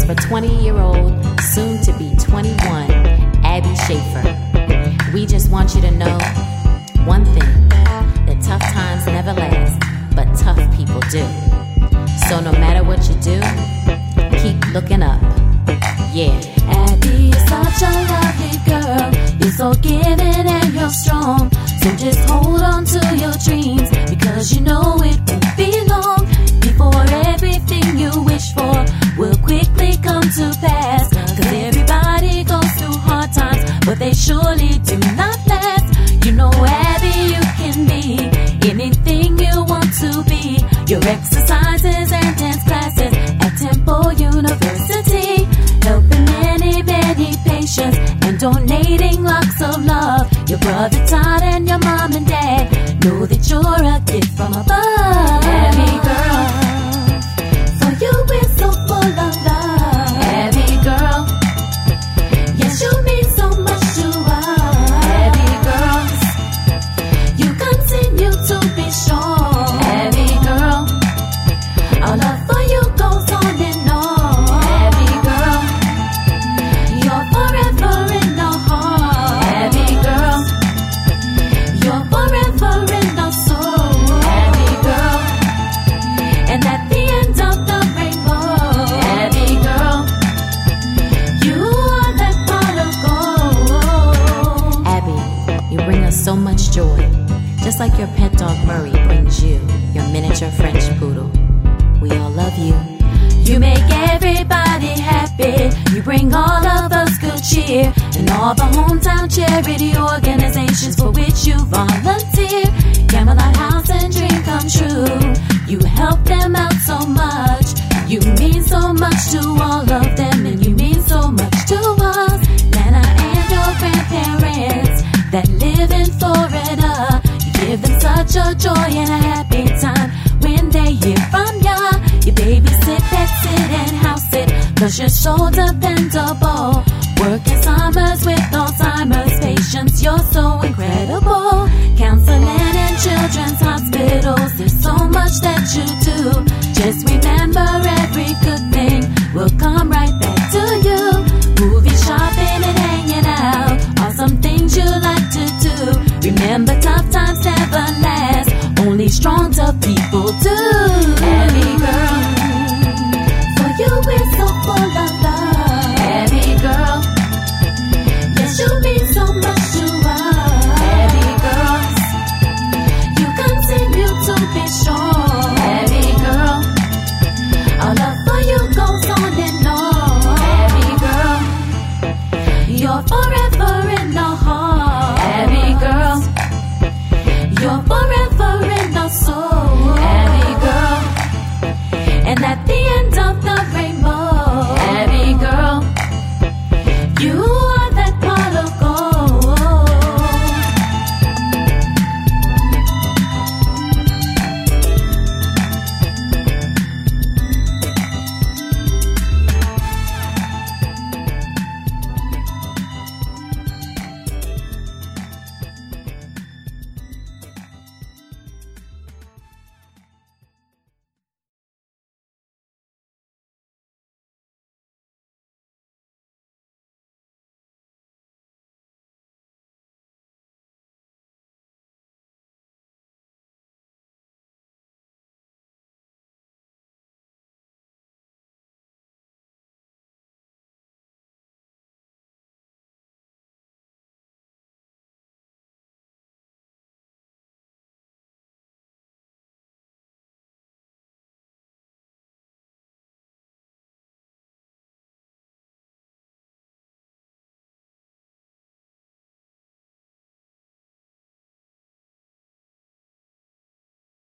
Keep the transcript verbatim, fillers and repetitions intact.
for twenty-year-old, soon-to-be twenty-one, Abby Schaefer. We just want you to know one thing, that tough times never last, but tough people do. So no matter what you do, keep looking up. Yeah. Abby is such a lovely girl. You're so giving and you're strong. So just hold on to your dreams, because you know it won't be long before everything you wish for will quickly come to pass. Cause everybody goes through hard times, but they surely do not last. You know, Abby, you can be anything you want to be. Your exercises and dance classes at Temple University, helping many, many patients and donating lots of love. Your brother Todd and your mom and dad know that you're a gift from above. Abby girl, for you we're so full of love. Abby girl, yes, you mean so much to us. Abby girls, you continue to be strong. Abby girl, our love for you goes on and on. Abby girl, you're forever in our heart. Abby girl, you're forever in our soul. Abby girl, and at the end of the rainbow, Abby girl, you are that pot of gold. Abby, you bring us so much joy, just like your pet dog Murray brings you your miniature French poodle. We all love you. You make everybody happy. You bring all of us good cheer, and all the hometown charity organizations for which you volunteer. Camelot House and Dream Come True. You help them out so much. You mean so much to all of them, and you mean so much to us. Nana and your grandparents that live in Florida, you give them such a joy and a happy time when they hear from ya. You babysit, pet sit, and house it, cause you're so dependable. Working summers with Alzheimer's patients, you're so incredible. Counseling in children's hospitals, there's so much that you do. Just remember, every good thing will come right back to you. Movie shopping and hanging out are some things you like to do. Remember, tough times never last, only strong, tough people do.